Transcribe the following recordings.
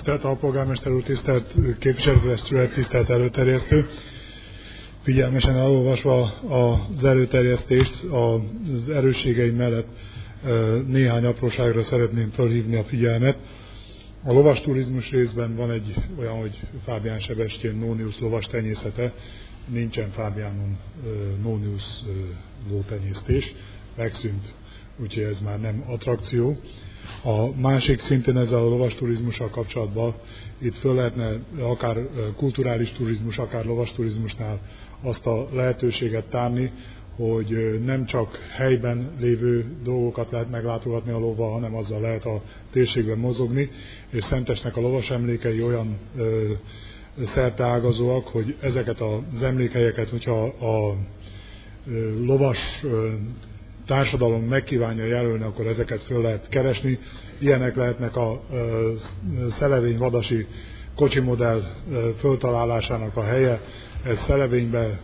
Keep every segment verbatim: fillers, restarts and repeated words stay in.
Tisztelt alpolgármester úr, tisztelt képviselőtestület, tisztelt előterjesztő! Figyelmesen elolvasva az előterjesztést, az erősségeim mellett néhány apróságra szeretném felhívni a figyelmet. A lovasturizmus részben van egy olyan, hogy Fábián Sebestyén Nóniusz lovastenyészete, nincsen Fábiánon Nóniusz lótenyésztés, megszűnt, úgyhogy ez már nem attrakció. A másik szintén ezzel a lovasturizmussal kapcsolatban itt föl lehetne akár kulturális turizmus, akár lovasturizmusnál azt a lehetőséget tárni, hogy nem csak helyben lévő dolgokat lehet meglátogatni a lóval, hanem azzal lehet a térségben mozogni, és Szentesnek a lovas emlékei olyan ö, szerteágazóak, hogy ezeket az emlékhelyeket, hogyha a ö, lovas ö, társadalom megkívánja jelölni, akkor ezeket föl lehet keresni. Ilyenek lehetnek a Szelevényvadasi kocsimodell föltalálásának a helye. Ez Szelevényben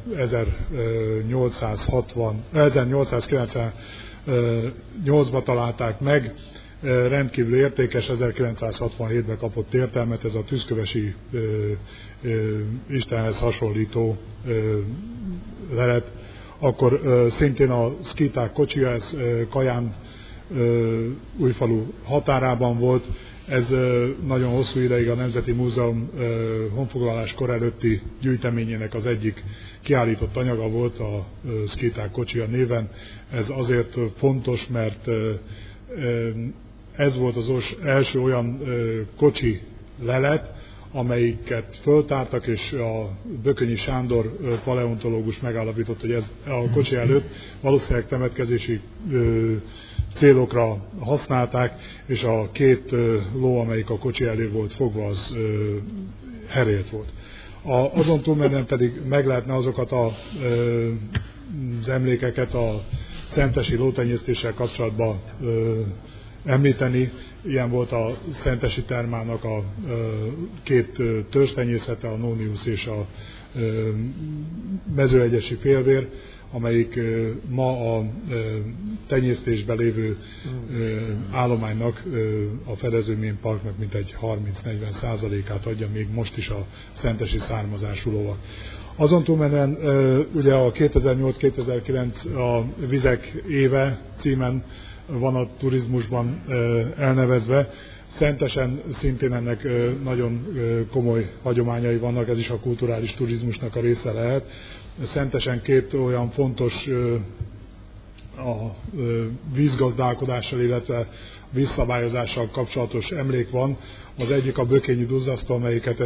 ezernyolcszázkilencvennyolcban találták meg, rendkívül értékes, ezerkilencszázhatvanhétben kapott értelmet, ez a tűzkövesi ö, ö, Istenhez hasonlító ö, lelet. Akkor ö, szintén a szkíták kocsija, ez ö, Kaján ö, Újfalu határában volt. Ez ö, nagyon hosszú ideig a Nemzeti Múzeum ö, honfoglaláskor előtti gyűjteményének az egyik kiállított anyaga volt, a ö, szkíták kocsija néven. Ez azért fontos, mert ö, ö, ez volt az első olyan ö, kocsi lelet, amelyiket föltártak, és a Bökönyi Sándor paleontológus megállapított, hogy ez a kocsi előtt valószínűleg temetkezési ö, célokra használták, és a két ö, ló, amelyik a kocsi elé volt fogva, az ö, herélt volt. A, azon túlmenően pedig meg lehetne azokat a, ö, az emlékeket a szentesi lótenyésztéssel kapcsolatban ö, említeni. Ilyen volt a Szentesi Termának a két törzstenyészete, a Nóniusz és a Mezőegyesi Félvér, amelyik ma a tenyésztésben lévő állománynak, a Fedezőmén Parknak mintegy harminc-negyven százalékát adja még most is a szentesi származású lovak. Azon túlmenően ugye a kétezer-nyolc kétezer-kilenc a Vizek éve címen van a turizmusban elnevezve. Szentesen szintén ennek nagyon komoly hagyományai vannak, ez is a kulturális turizmusnak a része lehet. Szentesen két olyan fontos a vízgazdálkodással, illetve vízszabályozással kapcsolatos emlék van. Az egyik a Bökényi duzzasztó, amelyiket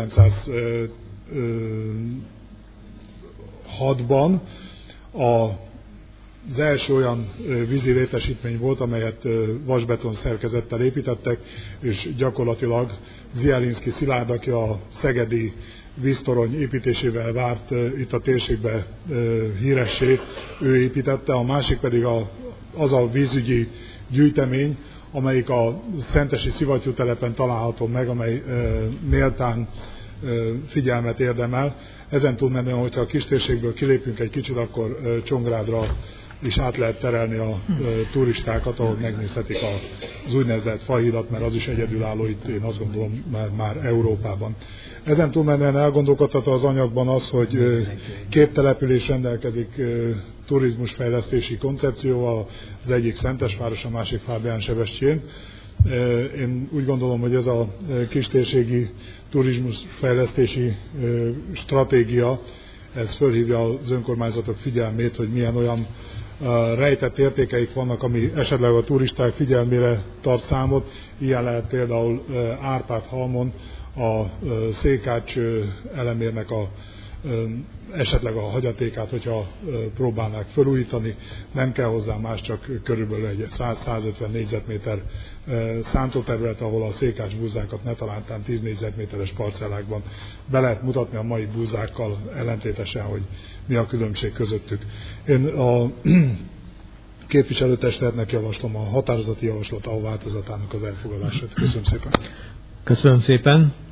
ezerkilencszázhatban a az első olyan vízi létesítmény volt, amelyet vasbeton szerkezettel építettek, és gyakorlatilag Zielinszky Szilárd, aki a szegedi víztorony építésével várt itt a térségbe híressé, ő építette, a másik pedig a, az a vízügyi gyűjtemény, amelyik a szentesi szivattyútelepen található meg, amely méltán figyelmet érdemel. Ezen túlmenően, hogyha a kistérségből kilépünk egy kicsit, akkor Csongrádra is át lehet terelni a turistákat, ahol megnézhetik az úgynevezett fahidat, mert az is egyedülálló itt, én azt gondolom, már, már Európában. Ezen túlmenően elgondolkodható az anyagban az, hogy két település rendelkezik turizmusfejlesztési koncepcióval, az egyik Szentesváros, a másik Fábián Sebestyén. Én úgy gondolom, hogy ez a kistérségi turizmusfejlesztési stratégia, ez fölhívja az önkormányzatok figyelmét, hogy milyen olyan rejtett értékeik vannak, ami esetleg a turisták figyelmére tart számot. Ilyen lehet például Árpád-halmon a Székács elemérnek a esetleg a hagyatékát, hogyha próbálnák felújítani, nem kell hozzá más, csak körülbelül egy száz-százötven négyzetméter szántóterület, ahol a székács búzákat ne talántán tíz négyzetméteres parcellákban be lehet mutatni a mai búzákkal ellentétesen, hogy mi a különbség közöttük. Én a képviselőtestületnek javaslom a határozati javaslat a változatának az elfogadását. Köszönöm szépen. Köszönöm szépen.